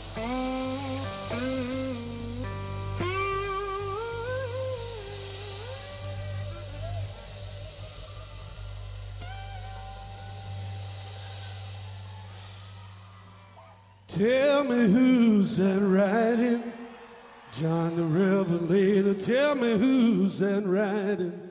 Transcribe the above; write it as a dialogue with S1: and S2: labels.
S1: Tell me who's that riding? John the Revelator, tell me who's that riding?